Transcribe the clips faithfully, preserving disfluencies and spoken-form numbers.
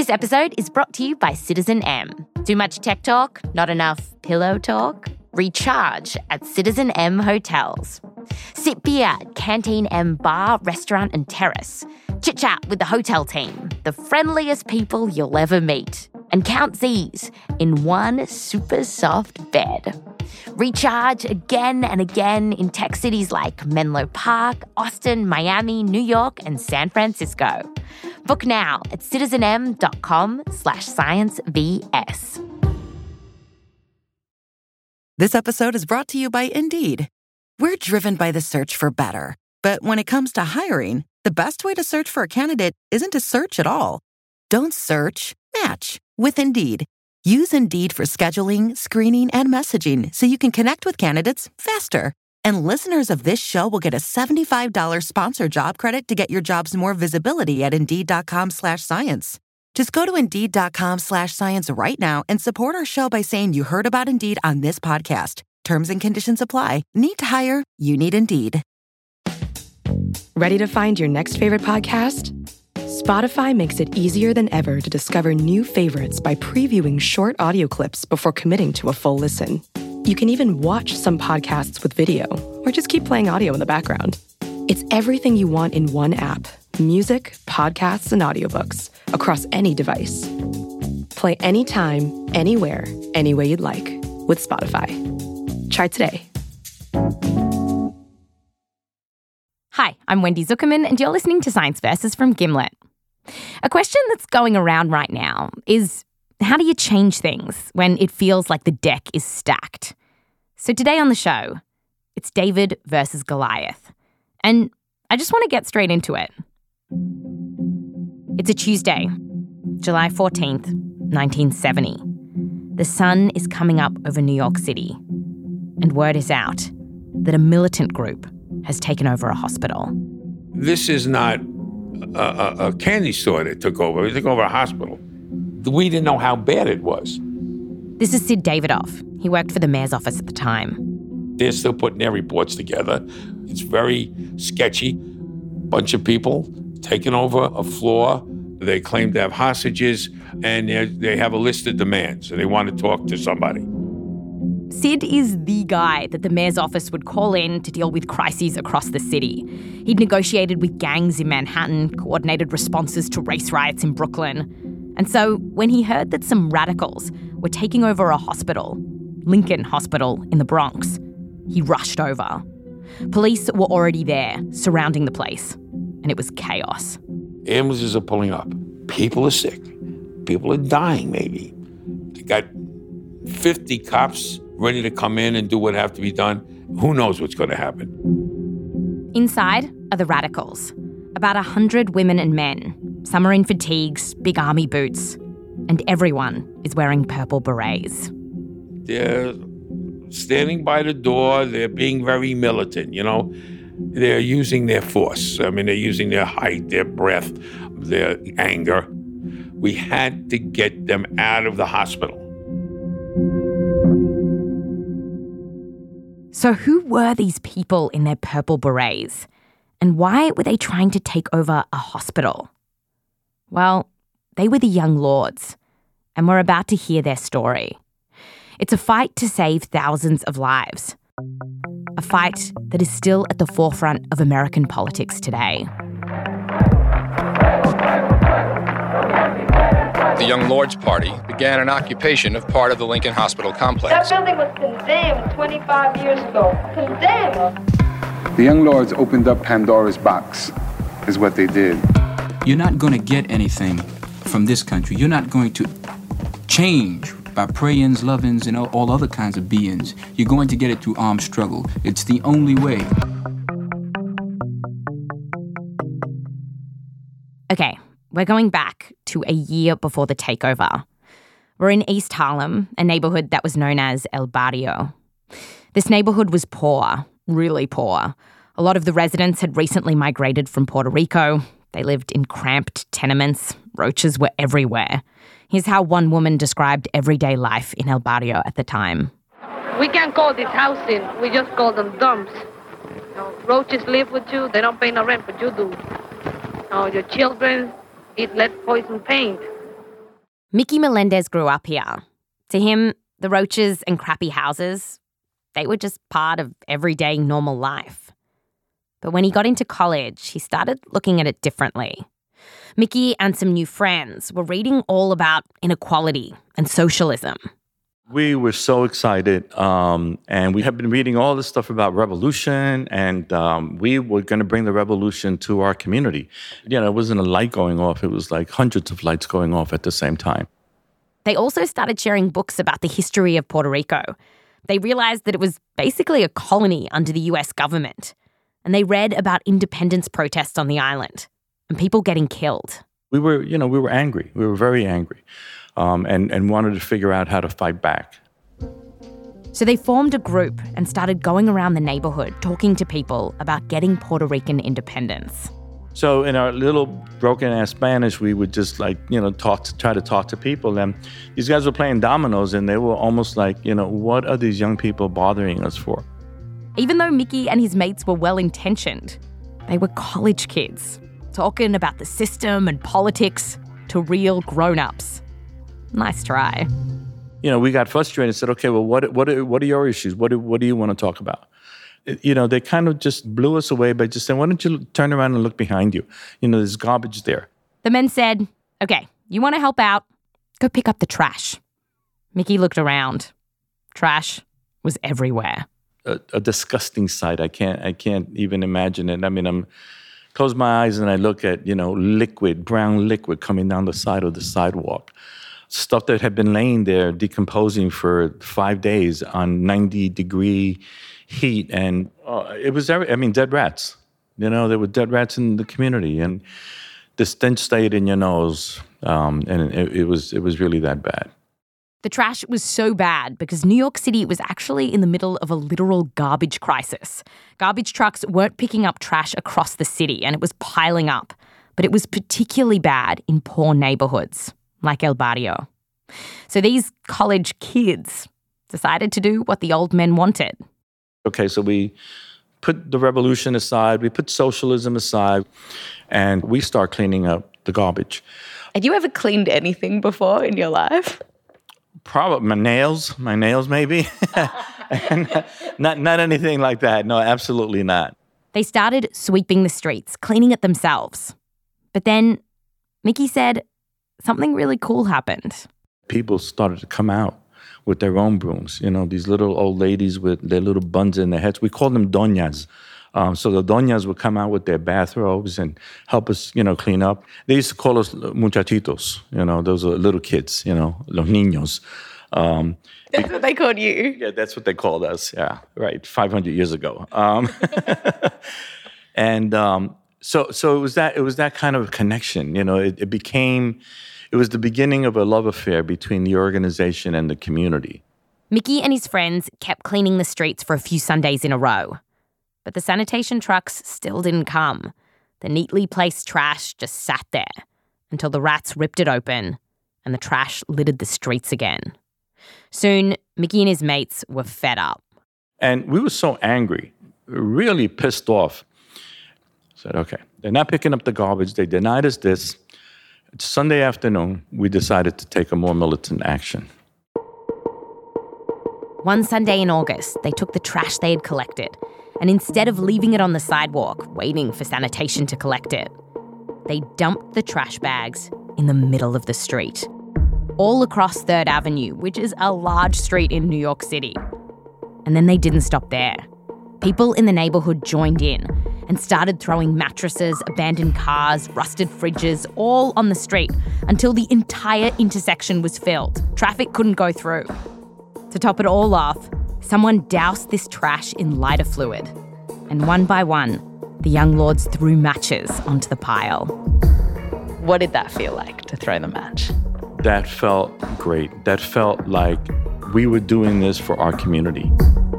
This episode is brought to you by Citizen M. Too much tech talk? Not enough pillow talk? Recharge at Citizen M hotels. Sip beer at Canteen M bar, restaurant and terrace. Chit-chat with the hotel team, the friendliest people you'll ever meet. And count Z's in one super soft bed. Recharge again and again in tech cities like Menlo Park, Austin, Miami, New York, and San Francisco. Book now at citizenem.com slash sciencevs. This episode is brought to you by Indeed. We're driven by the search for better. But when it comes to hiring, the best way to search for a candidate isn't to search at all. Don't search, match with Indeed. Use Indeed for scheduling, screening, and messaging so you can connect with candidates faster. And listeners of this show will get a seventy-five dollars sponsored job credit to get your jobs more visibility at Indeed.com slash science. Just go to Indeed.com slash science right now and support our show by saying you heard about Indeed on this podcast. Terms and conditions apply. Need to hire? You need Indeed. Ready to find your next favorite podcast? Spotify makes it easier than ever to discover new favorites by previewing short audio clips before committing to a full listen. You can even watch some podcasts with video, or just keep playing audio in the background. It's everything you want in one app: music, podcasts, and audiobooks across any device. Play anytime, anywhere, any way you'd like with Spotify. Try today. Hi, I'm Wendy Zuckerman, and you're listening to Science Versus from Gimlet. A question that's going around right now is, how do you change things when it feels like the deck is stacked? So today on the show, it's David versus Goliath. And I just want to get straight into it. It's a Tuesday, July fourteenth, nineteen seventy. The sun is coming up over New York City, and word is out that a militant group has taken over a hospital. This is not a, a, a candy store that took over. It took over a hospital. We didn't know how bad it was. This is Sid Davidoff. He worked for the mayor's office at the time. They're still putting their reports together. It's very sketchy. Bunch of people taking over a floor. They claim to have hostages, and they have a list of demands, and they want to talk to somebody. Sid is the guy that the mayor's office would call in to deal with crises across the city. He'd negotiated with gangs in Manhattan, coordinated responses to race riots in Brooklyn. And so when he heard that some radicals were taking over a hospital, Lincoln Hospital in the Bronx, he rushed over. Police were already there, surrounding the place, and it was chaos. Ambulances are pulling up. People are sick. People are dying, maybe. They got fifty cops ready to come in and do what have to be done. Who knows what's going to happen? Inside are the radicals. About a hundred women and men. Some are in fatigues, big army boots, and everyone is wearing purple berets. They're standing by the door. They're being very militant, you know. They're using their force. I mean, they're using their height, their breath, their anger. We had to get them out of the hospital. So who were these people in their purple berets? And why were they trying to take over a hospital? Well, they were the Young Lords, and we're about to hear their story. It's a fight to save thousands of lives. A fight that is still at the forefront of American politics today. The Young Lords Party began an occupation of part of the Lincoln Hospital complex. That building was condemned twenty-five years ago. Condemned. The Young Lords opened up Pandora's box, is what they did. You're not going to get anything from this country. You're not going to change by prayings, lovings, and all, all other kinds of beings. You're going to get it through armed struggle. It's the only way. Okay, we're going back to a year before the takeover. We're in East Harlem, a neighborhood that was known as El Barrio. This neighborhood was poor, really poor. A lot of the residents had recently migrated from Puerto Rico. They lived in cramped tenements. Roaches were everywhere. Here's how one woman described everyday life in El Barrio at the time. We can't call this housing. We just call them dumps. You know, roaches live with you. They don't pay no rent, but you do. You know, your children eat lead poison paint. Mickey Melendez grew up here. To him, the roaches and crappy houses, they were just part of everyday normal life. But when he got into college, he started looking at it differently. Mickey and some new friends were reading all about inequality and socialism. We were so excited, um, and we had been reading all this stuff about revolution, and um, we were going to bring the revolution to our community. You know, it wasn't a light going off. It was like hundreds of lights going off at the same time. They also started sharing books about the history of Puerto Rico. They realized that it was basically a colony under the U S government. And they read about independence protests on the island and people getting killed. We were, you know, we were angry. We were very angry. Um, and, and wanted to figure out how to fight back. So they formed a group and started going around the neighborhood talking to people about getting Puerto Rican independence. So in our little broken-ass Spanish, we would just like, you know, talk to, try to talk to people. And these guys were playing dominoes, and they were almost like, you know, what are these young people bothering us for? Even though Mickey and his mates were well-intentioned, they were college kids, talking about the system and politics to real grown-ups. Nice try. You know, we got frustrated and said, okay, well, what what are, what are your issues? What do, what do you want to talk about? You know, they kind of just blew us away by just saying, why don't you turn around and look behind you? You know, there's garbage there. The men said, okay, you want to help out? Go pick up the trash. Mickey looked around. Trash was everywhere. A, a disgusting sight. I can't I can't even imagine it. I mean, I'm close my eyes and I look at, you know, liquid, brown liquid coming down the side of the sidewalk. Stuff that had been laying there decomposing for five days on ninety degree heat. And uh, it was, every, I mean, dead rats. You know, there were dead rats in the community. And the stench stayed in your nose. Um, and it, it was it was really that bad. The trash was so bad because New York City was actually in the middle of a literal garbage crisis. Garbage trucks weren't picking up trash across the city and it was piling up. But it was particularly bad in poor neighborhoods, like El Barrio. So these college kids decided to do what the old men wanted. Okay, so we put the revolution aside, we put socialism aside, and we start cleaning up the garbage. Had you ever cleaned anything before in your life? Probably my nails, my nails maybe. not, not anything like that. No, absolutely not. They started sweeping the streets, cleaning it themselves. But then Mickey said something really cool happened. People started to come out with their own brooms. You know, these little old ladies with their little buns in their heads. We called them doñas. Um, so the doñas would come out with their bathrobes and help us, you know, clean up. They used to call us muchachitos. You know, those are little kids, you know, los niños. Um, that's what they called you? Yeah, that's what they called us. Yeah, right, five hundred years ago. Um, and um, so so it was that it was that kind of connection. You know, it, it became... It was the beginning of a love affair between the organization and the community. Mickey and his friends kept cleaning the streets for a few Sundays in a row. But the sanitation trucks still didn't come. The neatly placed trash just sat there until the rats ripped it open and the trash littered the streets again. Soon, Mickey and his mates were fed up. And we were so angry, really pissed off. Said, okay, they're not picking up the garbage. They denied us this. It's Sunday afternoon, we decided to take a more militant action. One Sunday in August, they took the trash they had collected, and instead of leaving it on the sidewalk, waiting for sanitation to collect it, they dumped the trash bags in the middle of the street, all across Third Avenue, which is a large street in New York City. And then they didn't stop there. People in the neighborhood joined in and started throwing mattresses, abandoned cars, rusted fridges, all on the street until the entire intersection was filled. Traffic couldn't go through. To top it all off, someone doused this trash in lighter fluid. And one by one, the young lords threw matches onto the pile. What did that feel like, to throw the match? That felt great. That felt like we were doing this for our community.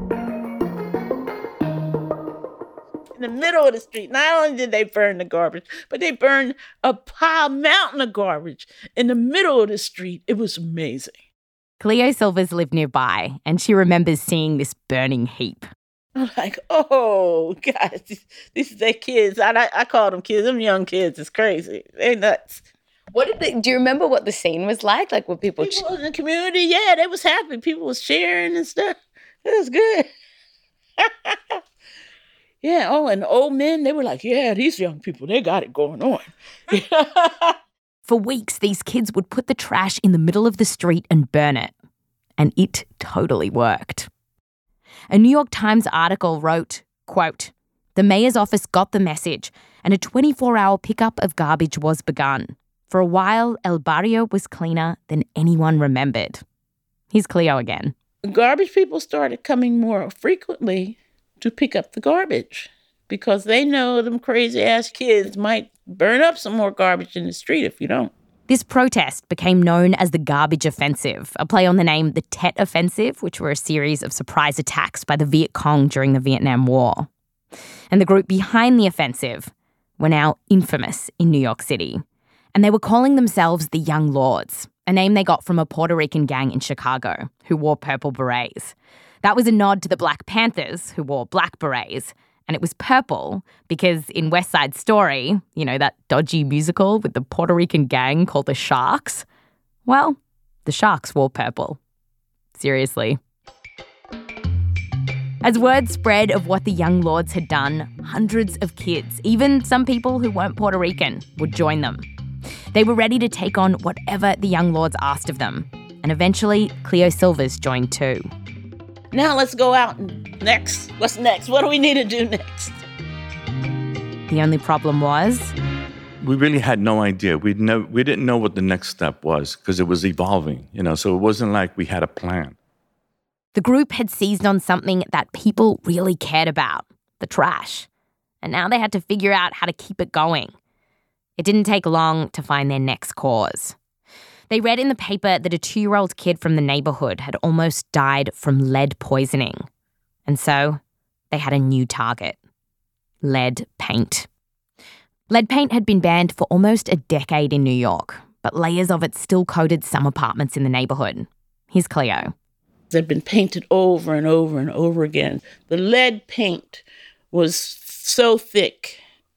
In the middle of the street, not only did they burn the garbage, but they burned a pile mountain of garbage in the middle of the street. It was amazing. Cleo Silvers lived nearby, and she remembers seeing this burning heap. I'm like, oh, guys, these, these are their kids. I, I, I call them kids. Them young kids is crazy. They nuts. What did they, do you remember what the scene was like? Like, were people... People ch- in the community, yeah, they was happy. People was cheering and stuff. It was good. Yeah, oh, and the old men, they were like, yeah, these young people, they got it going on. For weeks, these kids would put the trash in the middle of the street and burn it. And it totally worked. A New York Times article wrote, quote, "The mayor's office got the message and a twenty-four hour pickup of garbage was begun. For a while, El Barrio was cleaner than anyone remembered." Here's Cleo again. Garbage people started coming more frequently to pick up the garbage because they know them crazy-ass kids might burn up some more garbage in the street if you don't. This protest became known as the Garbage Offensive, a play on the name the Tet Offensive, which were a series of surprise attacks by the Viet Cong during the Vietnam War. And the group behind the offensive were now infamous in New York City. And they were calling themselves the Young Lords, a name they got from a Puerto Rican gang in Chicago who wore purple berets. That was a nod to the Black Panthers, who wore black berets. And it was purple because in West Side Story, you know, that dodgy musical with the Puerto Rican gang called the Sharks, well, the Sharks wore purple. Seriously. As word spread of what the Young Lords had done, hundreds of kids, even some people who weren't Puerto Rican, would join them. They were ready to take on whatever the Young Lords asked of them. And eventually, Cleo Silvers joined too. Now let's go out and next. What's next? What do we need to do next? The only problem was... we really had no idea. We never, we didn't know what the next step was because it was evolving, you know, so it wasn't like we had a plan. The group had seized on something that people really cared about, the trash. And now they had to figure out how to keep it going. It didn't take long to find their next cause. They read in the paper that a two-year-old kid from the neighborhood had almost died from lead poisoning. And so they had a new target. Lead paint. Lead paint had been banned for almost a decade in New York, but layers of it still coated some apartments in the neighborhood. Here's Cleo. They'd been painted over and over and over again. The lead paint was so thick.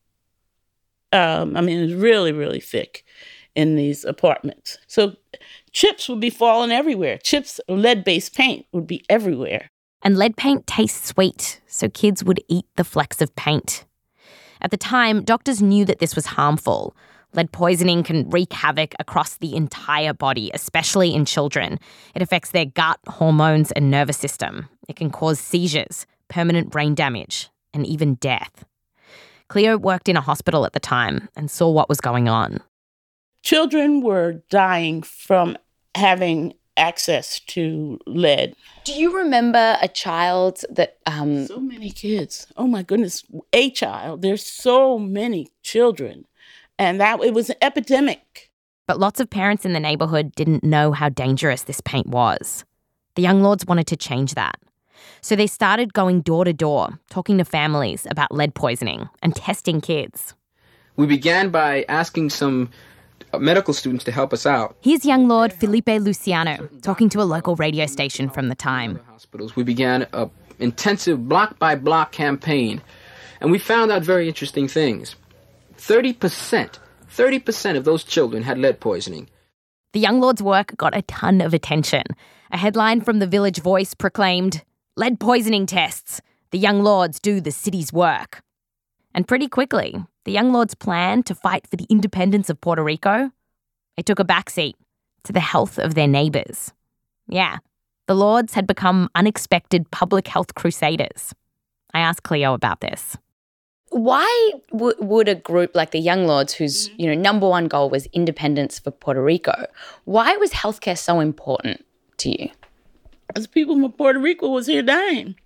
Um, I mean, it was really, really thick in these apartments. So chips would be falling everywhere. Chips, lead-based paint would be everywhere. And lead paint tastes sweet, so kids would eat the flecks of paint. At the time, doctors knew that this was harmful. Lead poisoning can wreak havoc across the entire body, especially in children. It affects their gut, hormones, and nervous system. It can cause seizures, permanent brain damage, and even death. Cleo worked in a hospital at the time and saw what was going on. Children were dying from having access to lead. Do you remember a child that... Um... So many kids. Oh, my goodness. A child. There's so many children. And that it was an epidemic. But lots of parents in the neighborhood didn't know how dangerous this paint was. The Young Lords wanted to change that. So they started going door to door, talking to families about lead poisoning and testing kids. We began by asking some medical students to help us out. Here's Young Lord Felipe Luciano talking to a local radio station from the time. Hospitals. We began an intensive block-by-block campaign, and we found out very interesting things. thirty percent, thirty percent of those children had lead poisoning. The Young Lords' work got a ton of attention. A headline from the Village Voice proclaimed, "Lead poisoning tests. The Young Lords do the city's work." And pretty quickly, the Young Lords' plan to fight for the independence of Puerto Rico, it took a backseat to the health of their neighbours. Yeah, the Lords had become unexpected public health crusaders. I asked Cleo about this. Why w- would a group like the Young Lords, whose you know number one goal was independence for Puerto Rico, why was healthcare so important to you? As people from Puerto Rico was here dying.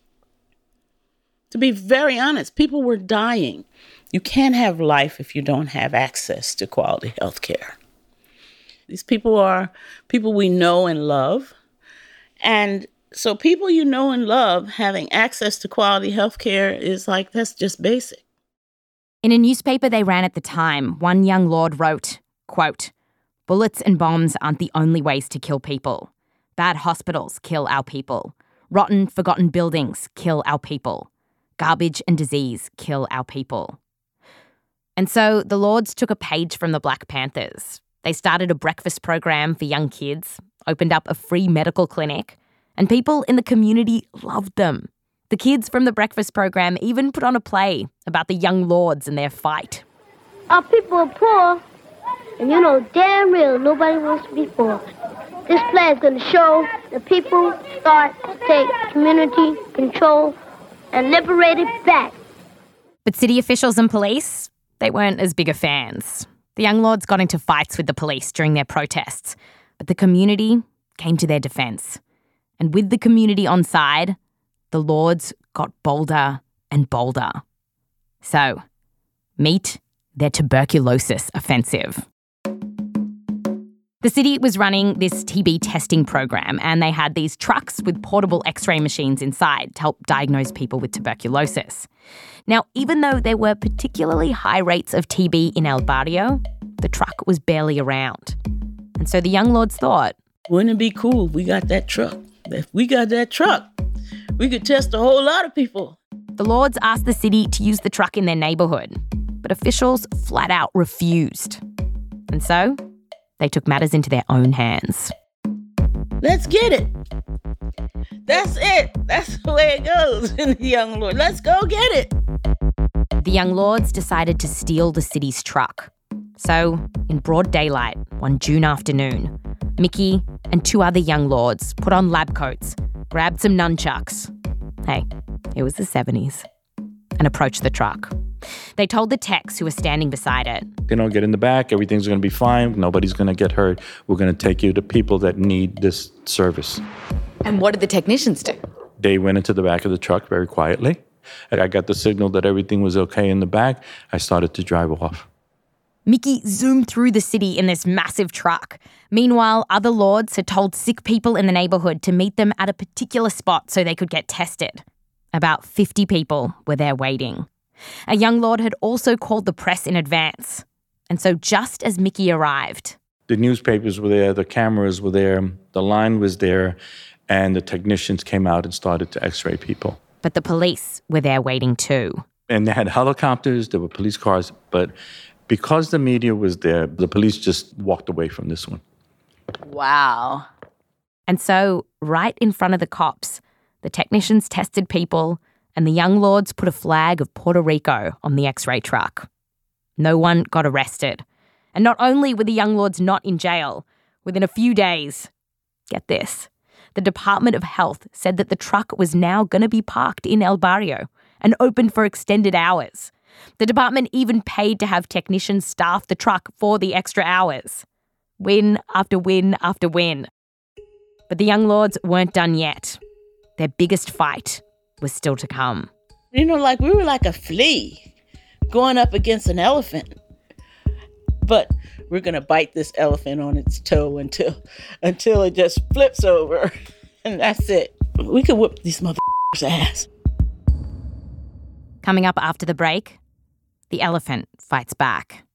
To be very honest, people were dying. You can't have life if you don't have access to quality health care. These people are people we know and love. And so people you know and love having access to quality health care is like, that's just basic. In a newspaper they ran at the time, one Young Lord wrote, quote, "Bullets and bombs aren't the only ways to kill people. Bad hospitals kill our people. Rotten, forgotten buildings kill our people. Garbage and disease kill our people." And so the Lords took a page from the Black Panthers. They started a breakfast program for young kids, opened up a free medical clinic, and people in the community loved them. The kids from the breakfast program even put on a play about the young Lords and their fight. Our people are poor, and you know damn real nobody wants to be poor. This play is going to show the people start to take community control and liberate it back. But city officials and police, they weren't as big a fans. The young Lords got into fights with the police during their protests, but the community came to their defence. And with the community on side, the Lords got bolder and bolder. So, meet their tuberculosis offensive. The city was running this T B testing program, and they had these trucks with portable X-ray machines inside to help diagnose people with tuberculosis. Now, even though there were particularly high rates of T B in El Barrio, the truck was barely around. And so the young Lords thought, wouldn't it be cool if we got that truck? If we got that truck, we could test a whole lot of people. The Lords asked the city to use the truck in their neighbourhood, but officials flat out refused. And so they took matters into their own hands. Let's get it. That's it. That's the way it goes in the Young Lords. Let's go get it. The Young Lords decided to steal the city's truck. So, in broad daylight, one June afternoon, Mickey and two other Young Lords put on lab coats, grabbed some nunchucks. Hey, it was the seventies. And approached the truck. They told the techs who were standing beside it, You know, get in the back. Everything's going to be fine. Nobody's going to get hurt. We're going to take you to people that need this service. And what did the technicians do? They went into the back of the truck very quietly. And I got the signal that everything was okay in the back. I started to drive off. Mickey zoomed through the city in this massive truck. Meanwhile, other Lords had told sick people in the neighbourhood to meet them at a particular spot so they could get tested. About fifty people were there waiting. A young Lord had also called the press in advance. And so just as Mickey arrived, the newspapers were there, the cameras were there, the line was there, and the technicians came out and started to x-ray people. But the police were there waiting too. And they had helicopters, there were police cars, but because the media was there, the police just walked away from this one. Wow. And so, right in front of the cops, the technicians tested people, and the Young Lords put a flag of Puerto Rico on the X-ray truck. No one got arrested. And not only were the Young Lords not in jail, within a few days, get this, the Department of Health said that the truck was now going to be parked in El Barrio and open for extended hours. The department even paid to have technicians staff the truck for the extra hours. Win after win after win. But the Young Lords weren't done yet. Their biggest fight was still to come. You know, like we were like a flea going up against an elephant. But we're going to bite this elephant on its toe until until it just flips over. And that's it. We could whoop these motherfuckers' ass. Coming up after the break, the elephant fights back.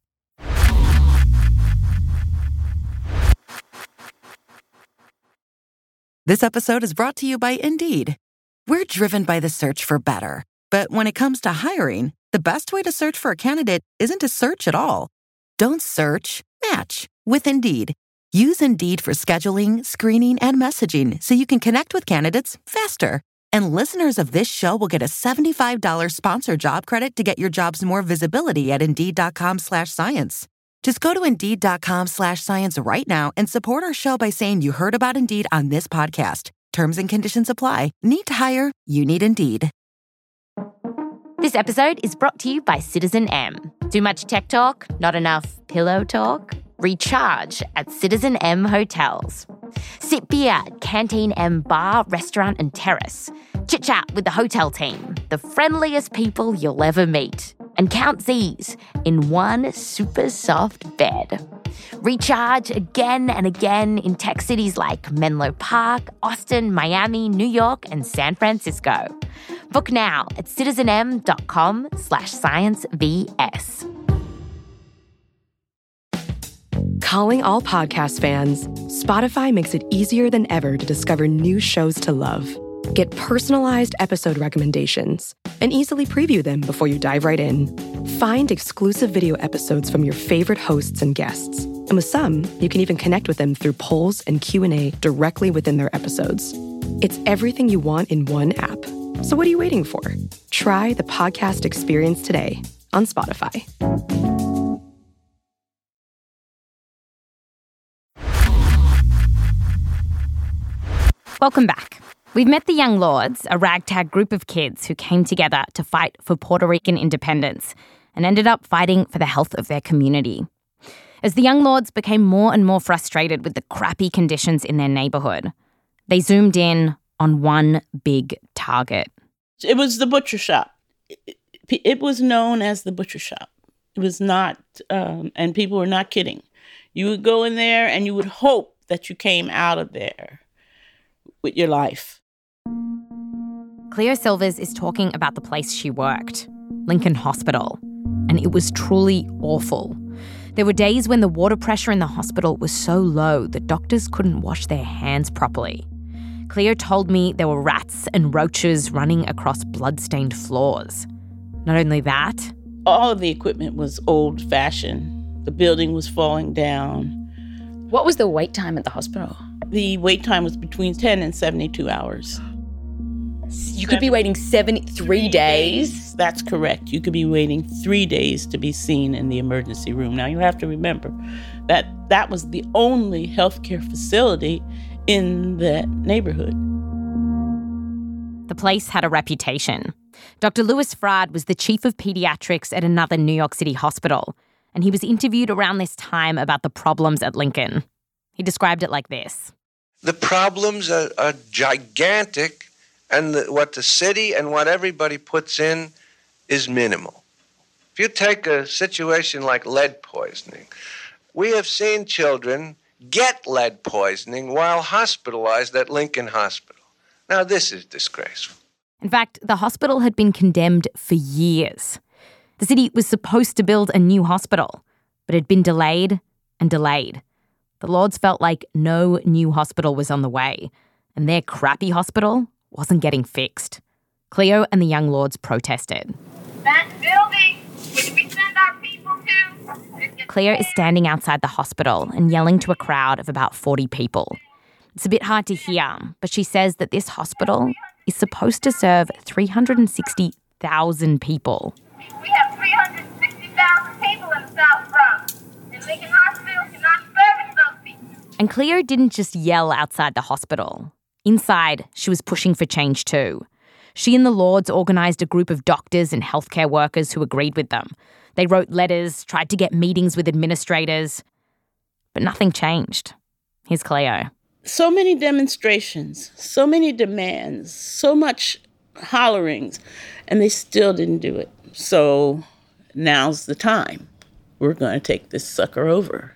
This episode is brought to you by Indeed. We're driven by the search for better. But when it comes to hiring, the best way to search for a candidate isn't to search at all. Don't search, match with Indeed. Use Indeed for scheduling, screening, and messaging so you can connect with candidates faster. And listeners of this show will get a seventy-five dollars sponsored job credit to get your jobs more visibility at Indeed.com slash science. Just go to Indeed.com slash science right now and support our show by saying you heard about Indeed on this podcast. Terms and conditions apply. Need to hire? You need Indeed. This episode is brought to you by Citizen M. Too much tech talk? Not enough pillow talk? Recharge at Citizen M hotels. Sit beer at Canteen M bar, restaurant and terrace. Chit chat with the hotel team, the friendliest people you'll ever meet. And count Z's in one super soft bed. Recharge again and again in tech cities like Menlo Park, Austin, Miami, New York, and San Francisco. Book now at citizenm.com slash sciencevs. Calling all podcast fans, Spotify makes it easier than ever to discover new shows to love. Get personalized episode recommendations, and easily preview them before you dive right in. Find exclusive video episodes from your favorite hosts and guests. And with some, you can even connect with them through polls and Q and A directly within their episodes. It's everything you want in one app. So what are you waiting for? Try the podcast experience today on Spotify. Welcome back. We've met the Young Lords, a ragtag group of kids who came together to fight for Puerto Rican independence and ended up fighting for the health of their community. As the Young Lords became more and more frustrated with the crappy conditions in their neighbourhood, they zoomed in on one big target. It was the butcher shop. It, it was known as the butcher shop. It was not, um, and people were not kidding. You would go in there and you would hope that you came out of there with your life. Cleo Silvers is talking about the place she worked, Lincoln Hospital, and it was truly awful. There were days when the water pressure in the hospital was so low that doctors couldn't wash their hands properly. Cleo told me there were rats and roaches running across blood-stained floors. Not only that, all of the equipment was old-fashioned. The building was falling down. What was the wait time at the hospital? The wait time was between ten and seventy-two hours. You could be waiting seventy-three days? That's correct. You could be waiting three days to be seen in the emergency room. Now, you have to remember that that was the only healthcare facility in that neighborhood. The place had a reputation. Doctor Louis Frad was the chief of pediatrics at another New York City hospital, and he was interviewed around this time about the problems at Lincoln. He described it like this. The problems are, are gigantic, and the, what the city and what everybody puts in is minimal. If you take a situation like lead poisoning, we have seen children get lead poisoning while hospitalized at Lincoln Hospital. Now, this is disgraceful. In fact, the hospital had been condemned for years. The city was supposed to build a new hospital, but it had been delayed and delayed. The Lords felt like no new hospital was on the way, and their crappy hospital wasn't getting fixed. Cleo and the Young Lords protested. That building, which we send our people to... Cleo is standing outside the hospital and yelling to a crowd of about forty people. It's a bit hard to hear, but she says that this hospital is supposed to serve three hundred sixty thousand people. We have three hundred sixty thousand people in the South Bronx, and Lincoln Hospital cannot service those people. And Cleo didn't just yell outside the hospital. Inside, she was pushing for change too. She and the Lords organised a group of doctors and healthcare workers who agreed with them. They wrote letters, tried to get meetings with administrators, but nothing changed. Here's Cleo. So many demonstrations, so many demands, so much hollerings, and they still didn't do it. So now's the time. We're going to take this sucker over.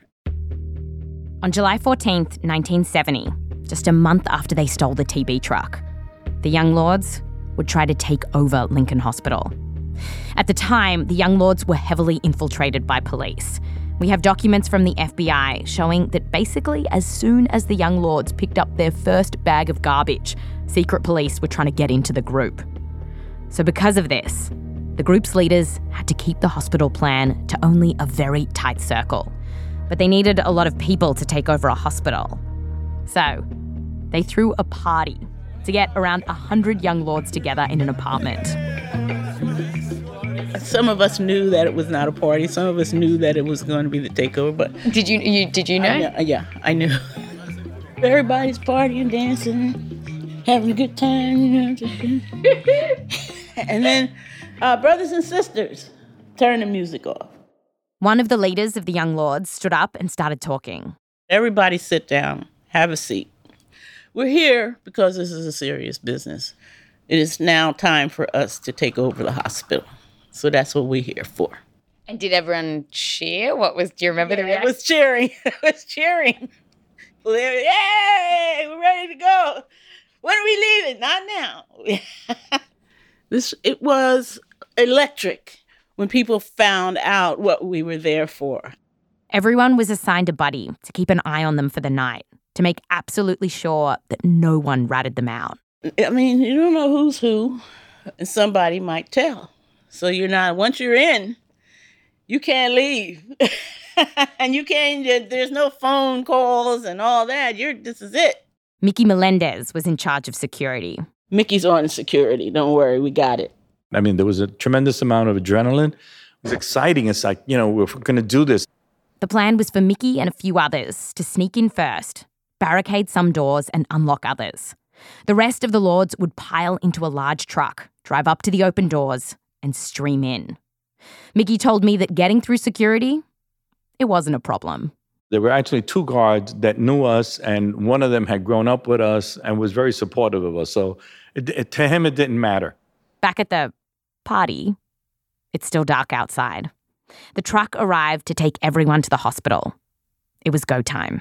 On July fourteenth, nineteen seventy, just a month after they stole the T B truck, the Young Lords would try to take over Lincoln Hospital. At the time, the Young Lords were heavily infiltrated by police. We have documents from the F B I showing that basically as soon as the Young Lords picked up their first bag of garbage, secret police were trying to get into the group. So because of this, the group's leaders had to keep the hospital plan to only a very tight circle. But they needed a lot of people to take over a hospital. So they threw a party to get around one hundred Young Lords together in an apartment. Some of us knew that it was not a party. Some of us knew that it was going to be the takeover. But did you, you did you know? I, yeah, I knew. Everybody's partying, dancing, having a good time, you know. And then uh, brothers and sisters turned the music off. One of the leaders of the Young Lords stood up and started talking. Everybody sit down, have a seat. We're here because this is a serious business. It is now time for us to take over the hospital. So that's what we're here for. And did everyone cheer? What was, do you remember yeah, the reaction? It was cheering. It was cheering. Yay, we're ready to go. When are we leaving? Not now. This, it was electric when people found out what we were there for. Everyone was assigned a buddy to keep an eye on them for the night, to make absolutely sure that no one ratted them out. I mean, you don't know who's who. and somebody might tell. So you're not, once you're in, you can't leave. And you can't, there's no phone calls and all that. You're, this is it. Mickey Melendez was in charge of security. Mickey's on security. Don't worry, we got it. I mean, there was a tremendous amount of adrenaline. It was exciting. It's like, you know, we're going to do this. The plan was for Mickey and a few others to sneak in first, barricade some doors and unlock others. The rest of the Lords would pile into a large truck, drive up to the open doors and stream in. Mickey told me that getting through security, it wasn't a problem. There were actually two guards that knew us, and one of them had grown up with us and was very supportive of us. So it, it, to him, it didn't matter. Back at the party, it's still dark outside. The truck arrived to take everyone to the hospital. It was go time.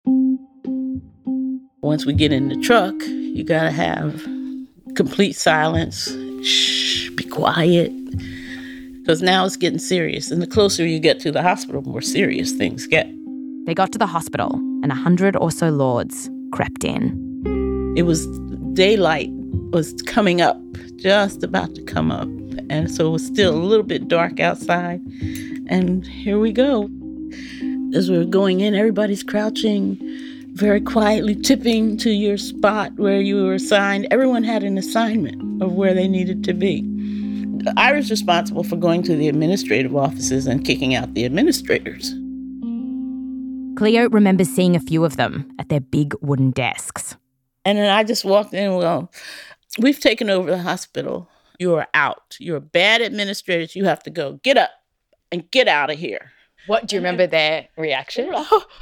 Once we get in the truck, you gotta have complete silence. Shh, be quiet. Because now it's getting serious. And the closer you get to the hospital, the more serious things get. They got to the hospital, and a hundred or so Lords crept in. It was daylight was coming up, just about to come up. And so it was still a little bit dark outside. And here we go. As we're going in, everybody's crouching, very quietly tipping to your spot where you were assigned. Everyone had an assignment of where they needed to be. I was responsible for going to the administrative offices and kicking out the administrators. Cleo remembers seeing a few of them at their big wooden desks. And then I just walked in, well, we've taken over the hospital. You are out. You're bad administrators. You have to go. Get up and get out of here. What, do you remember their reaction?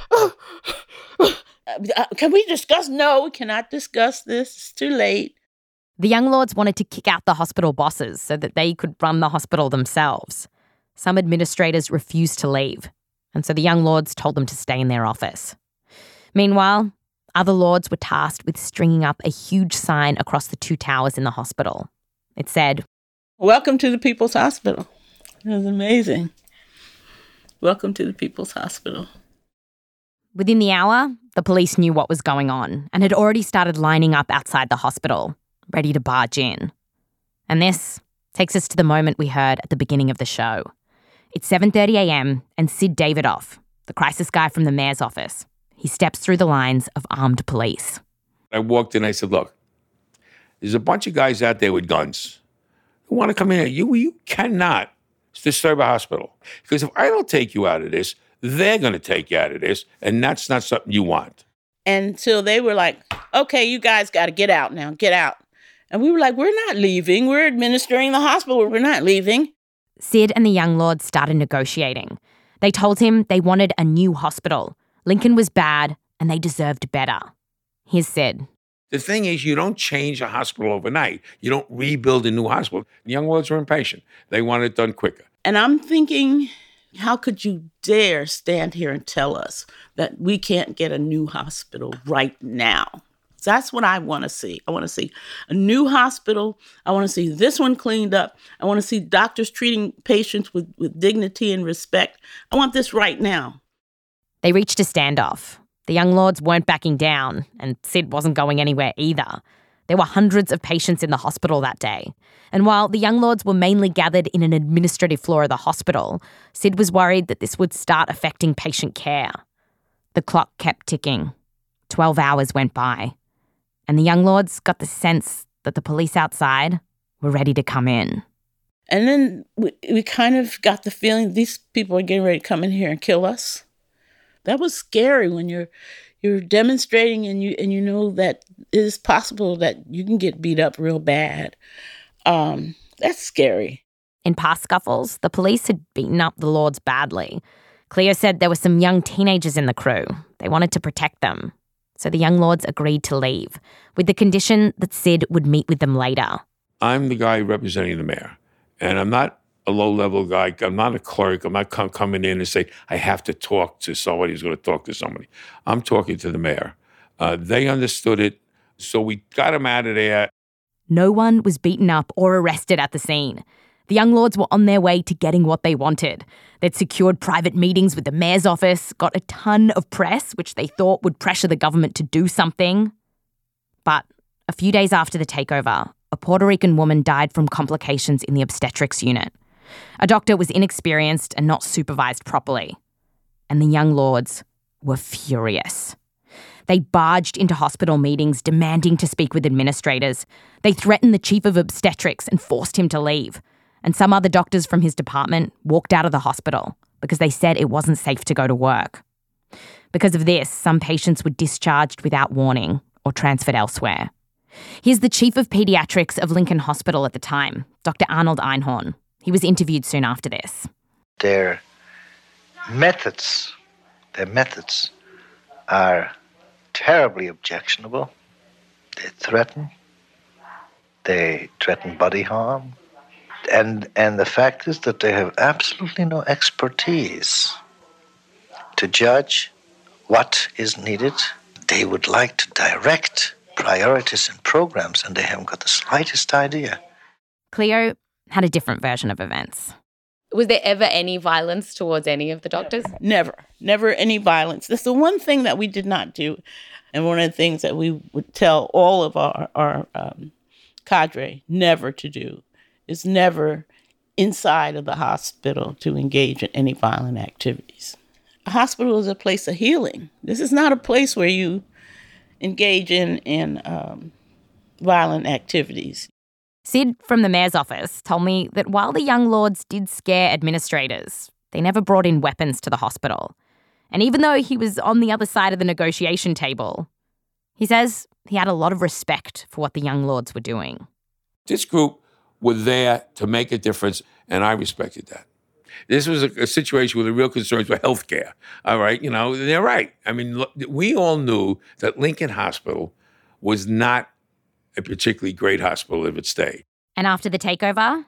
Can we discuss? No, we cannot discuss this. It's too late. The young Lords wanted to kick out the hospital bosses so that they could run the hospital themselves. Some administrators refused to leave, and so the young Lords told them to stay in their office. Meanwhile, other Lords were tasked with stringing up a huge sign across the two towers in the hospital. It said, "Welcome to the People's Hospital." It was amazing. Welcome to the People's Hospital. Within the hour, the police knew what was going on and had already started lining up outside the hospital, ready to barge in. And this takes us to the moment we heard at the beginning of the show. It's seven thirty a.m. and Sid Davidoff, the crisis guy from the mayor's office, he steps through the lines of armed police. I walked in, I said, look, there's a bunch of guys out there with guns who want to come in here. You, you cannot disturb a hospital. Because if I don't take you out of this, they're going to take you out of this, and that's not something you want. Until they were like, okay, you guys got to get out now, get out. And we were like, we're not leaving. We're administering the hospital. We're not leaving. Sid and the young Lords started negotiating. They told him they wanted a new hospital. Lincoln was bad, and they deserved better. Here's Sid. The thing is, you don't change a hospital overnight. You don't rebuild a new hospital. The young Lords were impatient. They want it done quicker. And I'm thinking, how could you dare stand here and tell us that we can't get a new hospital right now? That's what I want to see. I want to see a new hospital. I want to see this one cleaned up. I want to see doctors treating patients with, with dignity and respect. I want this right now. They reached a standoff. The young Lords weren't backing down, and Sid wasn't going anywhere either. There were hundreds of patients in the hospital that day. And while the young Lords were mainly gathered in an administrative floor of the hospital, Sid was worried that this would start affecting patient care. The clock kept ticking. Twelve hours went by. And the young Lords got the sense that the police outside were ready to come in. And then we, we kind of got the feeling these people are getting ready to come in here and kill us. That was scary when you're you're demonstrating and you and you know that it is possible that you can get beat up real bad. Um, that's scary. In past scuffles, the police had beaten up the Lords badly. Cleo said there were some young teenagers in the crew. They wanted to protect them. So the young Lords agreed to leave, with the condition that Sid would meet with them later. I'm the guy representing the mayor, and I'm not a low-level guy. I'm not a clerk. I'm not com- coming in and say, I have to talk to somebody who's going to talk to somebody. I'm talking to the mayor. Uh, they understood it, so we got him out of there. No one was beaten up or arrested at the scene. The young Lords were on their way to getting what they wanted. They'd secured private meetings with the mayor's office, got a ton of press, which they thought would pressure the government to do something. But a few days after the takeover, a Puerto Rican woman died from complications in the obstetrics unit. A doctor was inexperienced and not supervised properly. And the young lords were furious. They barged into hospital meetings demanding to speak with administrators. They threatened the chief of obstetrics and forced him to leave. And some other doctors from his department walked out of the hospital because they said it wasn't safe to go to work. Because of this, some patients were discharged without warning or transferred elsewhere. Here's the chief of pediatrics of Lincoln Hospital at the time, Doctor Arnold Einhorn. He was interviewed soon after this. Their methods, their methods are terribly objectionable. They threaten. They threaten body harm. And, and the fact is that they have absolutely no expertise to judge what is needed. They would like to direct priorities and programs, and they haven't got the slightest idea. Cleo had a different version of events. Was there ever any violence towards any of the doctors? Never. Never any violence. That's the one thing that we did not do. And one of the things that we would tell all of our, our um, cadre never to do is never inside of the hospital to engage in any violent activities. A hospital is a place of healing. This is not a place where you engage in, in um, violent activities. Sid from the mayor's office told me that while the young lords did scare administrators, they never brought in weapons to the hospital. And even though he was on the other side of the negotiation table, he says he had a lot of respect for what the young lords were doing. This group were there to make a difference, and I respected that. This was a, a situation where the real concerns were health care. All right, you know, they're right. I mean, look, we all knew that Lincoln Hospital was not a particularly great hospital if it stayed. And after the takeover,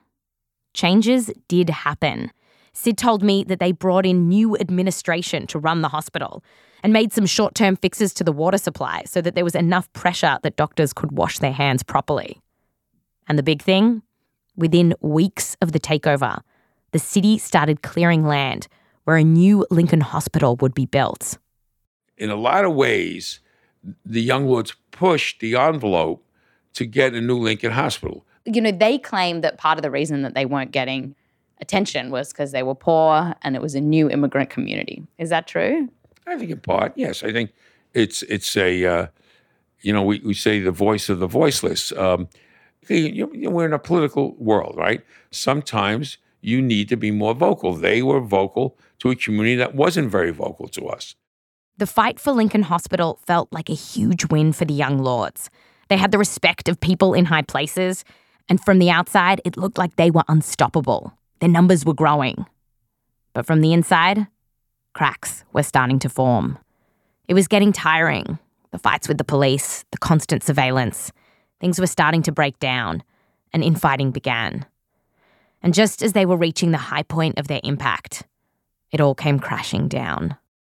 changes did happen. Sid told me that they brought in new administration to run the hospital and made some short-term fixes to the water supply so that there was enough pressure that doctors could wash their hands properly. And the big thing? Within weeks of the takeover, the city started clearing land where a new Lincoln Hospital would be built. In a lot of ways, the young lords pushed the envelope to get a new Lincoln Hospital. You know, they claimed that part of the reason that they weren't getting attention was because they were poor and it was a new immigrant community. Is that true? I think in part, yes. I think it's it's a, uh, you know, we, we say the voice of the voiceless. Um, you, you know, we're in a political world, right? Sometimes you need to be more vocal. They were vocal to a community that wasn't very vocal to us. The fight for Lincoln Hospital felt like a huge win for the young lords. They had the respect of people in high places, and from the outside, it looked like they were unstoppable. Their numbers were growing. But from the inside, cracks were starting to form. It was getting tiring. The fights with the police, the constant surveillance. Things were starting to break down, and infighting began. And just as they were reaching the high point of their impact, it all came crashing down.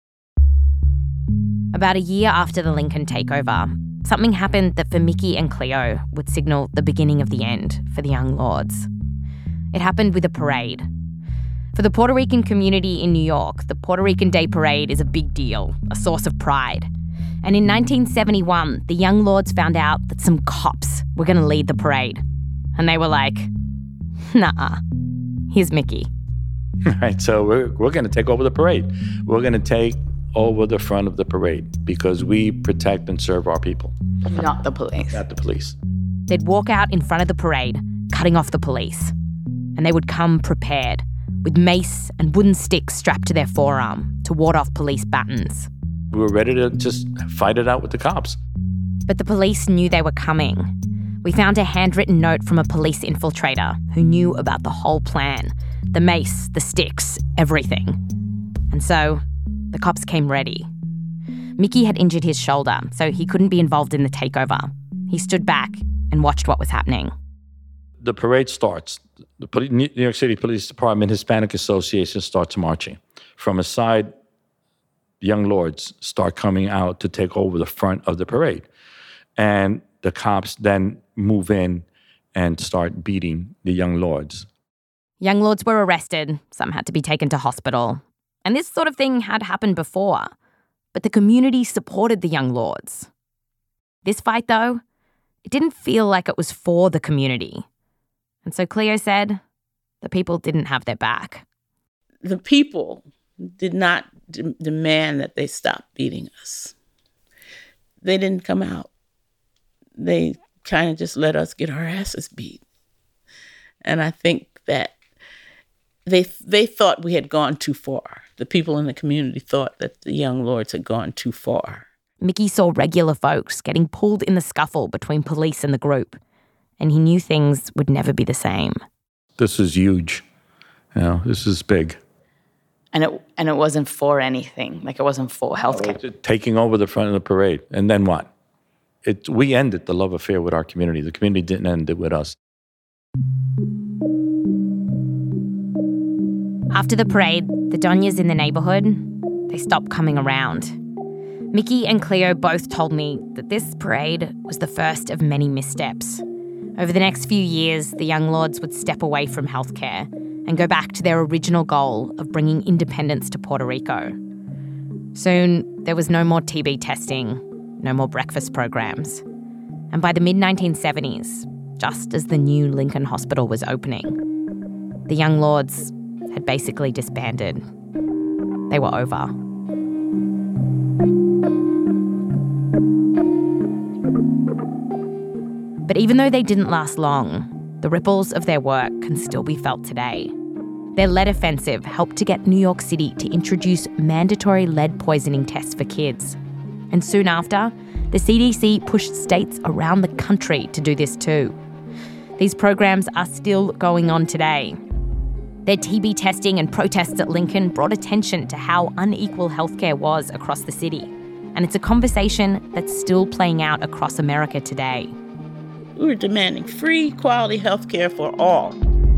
About a year after the Lincoln takeover, something happened that for Mickey and Cleo would signal the beginning of the end for the young lords. It happened with a parade. For the Puerto Rican community in New York, the Puerto Rican Day Parade is a big deal, a source of pride. And in nineteen seventy-one, the young lords found out that some cops were going to lead the parade. And they were like, nah, here's Mickey. Right, so we're, we're going to take over the parade. We're going to take over the front of the parade because we protect and serve our people. Not the police. Not the police. They'd walk out in front of the parade, cutting off the police. And they would come prepared, with mace and wooden sticks strapped to their forearm to ward off police batons. We were ready to just fight it out with the cops. But the police knew they were coming. We found a handwritten note from a police infiltrator who knew about the whole plan. The mace, the sticks, everything. And so, the cops came ready. Mickey had injured his shoulder, so he couldn't be involved in the takeover. He stood back and watched what was happening. The parade starts. The Poli- New York City Police Department Hispanic Association starts marching. From a side, young lords start coming out to take over the front of the parade. And the cops then move in and start beating the young lords. Young lords were arrested. Some had to be taken to hospital. And this sort of thing had happened before. But the community supported the young lords. This fight, though, it didn't feel like it was for the community. And so Cleo said the people didn't have their back. The people did not de- demand that they stop beating us. They didn't come out. They kind of just let us get our asses beat. And I think that they they thought we had gone too far. The people in the community thought that the Young Lords had gone too far. Mickey saw regular folks getting pulled in the scuffle between police and the group, and he knew things would never be the same. This is huge. You know, this is big. And it and it wasn't for anything. Like, it wasn't for healthcare. Taking over the front of the parade. And then what? It, we ended the love affair with our community. The community didn't end it with us. After the parade, the Donyas in the neighbourhood, they stopped coming around. Mickey and Cleo both told me that this parade was the first of many missteps. Over the next few years, the Young Lords would step away from healthcare and go back to their original goal of bringing independence to Puerto Rico. Soon, there was no more T B testing, no more breakfast programs. And by the mid nineteen seventies, just as the new Lincoln Hospital was opening, the Young Lords had basically disbanded. They were over. But even though they didn't last long, the ripples of their work can still be felt today. Their lead offensive helped to get New York City to introduce mandatory lead poisoning tests for kids. And soon after, the C D C pushed states around the country to do this too. These programs are still going on today. Their T B testing and protests at Lincoln brought attention to how unequal healthcare was across the city. And it's a conversation that's still playing out across America today. We were demanding free, quality health care for all.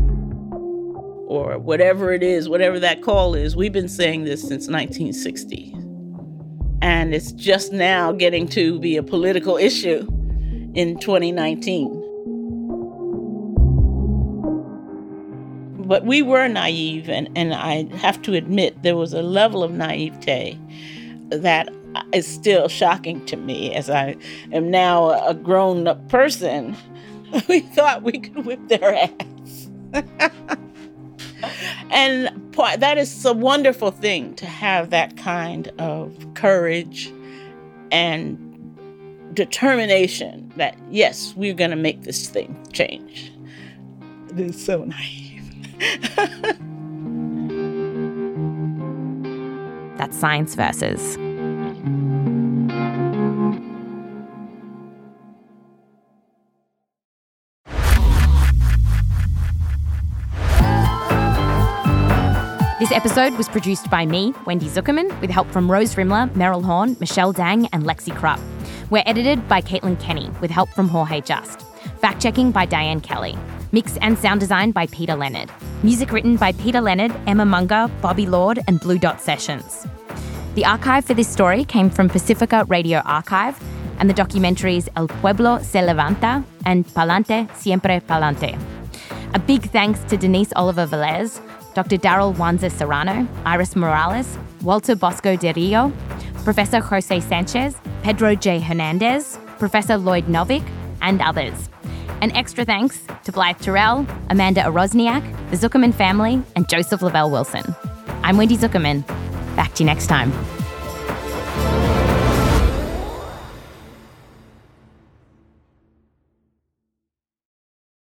Or whatever it is, whatever that call is. We've been saying this since nineteen sixty. And it's just now getting to be a political issue in twenty nineteen. But we were naive, and, and I have to admit there was a level of naivete that is still shocking to me as I am now a grown-up person. We thought we could whip their ass. And that is a wonderful thing, to have that kind of courage and determination that, yes, we're going to make this thing change. It is so naive. That's Science Versus. This episode was produced by me, Wendy Zuckerman, with help from Rose Rimler, Meryl Horn, Michelle Dang, and Lexi Krupp. We're edited by Caitlin Kenny, with help from Jorge Just. Fact-checking by Diane Kelly. Mix and sound design by Peter Leonard. Music written by Peter Leonard, Emma Munger, Bobby Lord, and Blue Dot Sessions. The archive for this story came from Pacifica Radio Archive and the documentaries El Pueblo Se Levanta and Pa'lante, Siempre Pa'lante. A big thanks to Denise Oliver Velez, Doctor Daryl Wanza Serrano, Iris Morales, Walter Bosco de Rio, Professor Jose Sanchez, Pedro J. Hernandez, Professor Lloyd Novick, and others. An extra thanks to Blythe Terrell, Amanda Orozniak, the Zuckerman family, and Joseph Lavelle Wilson. I'm Wendy Zuckerman. Back to you next time.